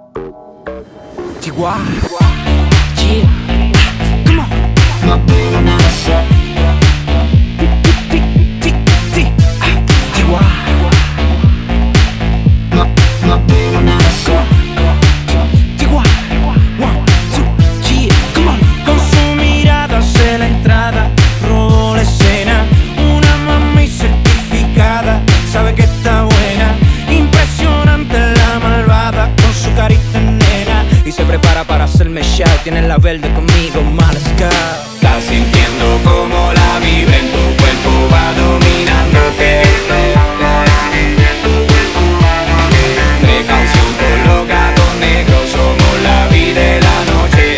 Chihuahua. Yeah. Come on. Chihuahua. Sabe que está buena, impresionante la malvada con su carita nena. Y se prepara para hacerme shout, tiene la verde conmigo, mal scout. Estás sintiendo como la vibra en tu cuerpo va dominándote. Precaución con los gatos negros, somos la vida de la noche.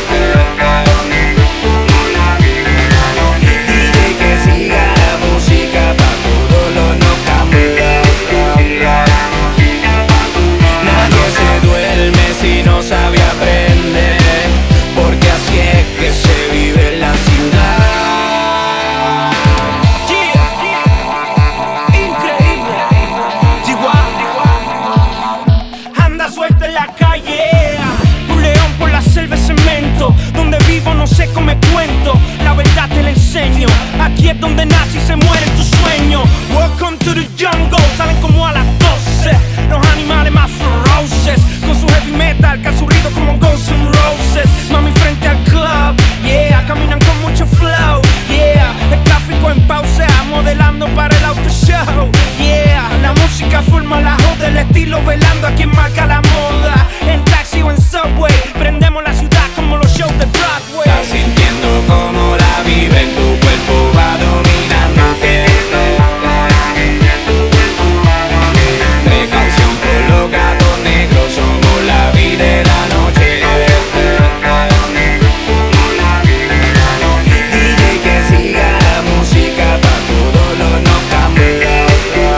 DJ que siga la música pa' todos los nadie se duerme si no sabe aprender, porque así es que se vive en la ciudad. Yeah. Increíble. Chihuahua. Anda suelta en la calle, un león por la selva de cemento. Donde vivo no sé cómo me cuento, la verdad te la enseño. Aquí es donde nace y se muere tu sueño. Welcome to the jungle, salen como a las 12 los animales más feroces, con su heavy metal que ha surrido como Guns N' Roses. Mami frente al club, yeah, caminan con mucho flow, yeah. El tráfico en pausa, modelando para el auto show, yeah. La música forma la joda, el estilo velando a quien marca la moda. En taxi o en subway, prendemos la ciudad como los shows de Broadway. Estás sintiendo como la vibra en tu cuerpo va dominándote. Precaución con los gatos negros, somos la vida de la noche. DJ que siga la música pa' todos los noctambulos.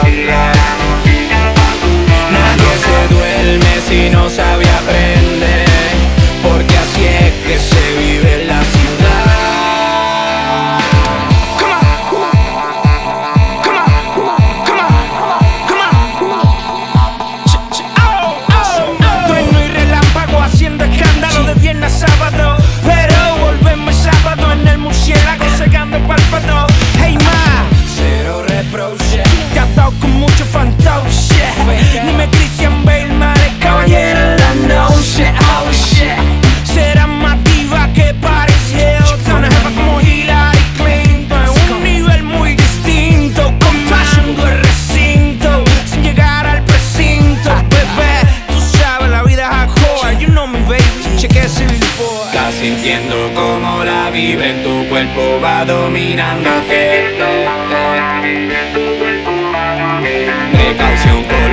Nadie se duerme si no sabe aprender, porque así es que se vive en la ciudad. Trueno y relámpago haciendo escándalo de viernes a sábado, pero volvemos sábado en el murciélago cegando el párpado. Hey ma, Cero reproche. te has dado con mucho fantoche. Dime Christian Bale, el caballero en la noche. Oh shit, será más diva que Paris Hilton, una jefa como Hillary Clinton, un nivel muy distinto, comprando el recinto sin llegar al precinto. Bebé, tú sabes la vida es hardcore, you know me baby, cheque ese billboard. Estás sintiendo como la vibra en tu cuerpo va dominándote. Precaución con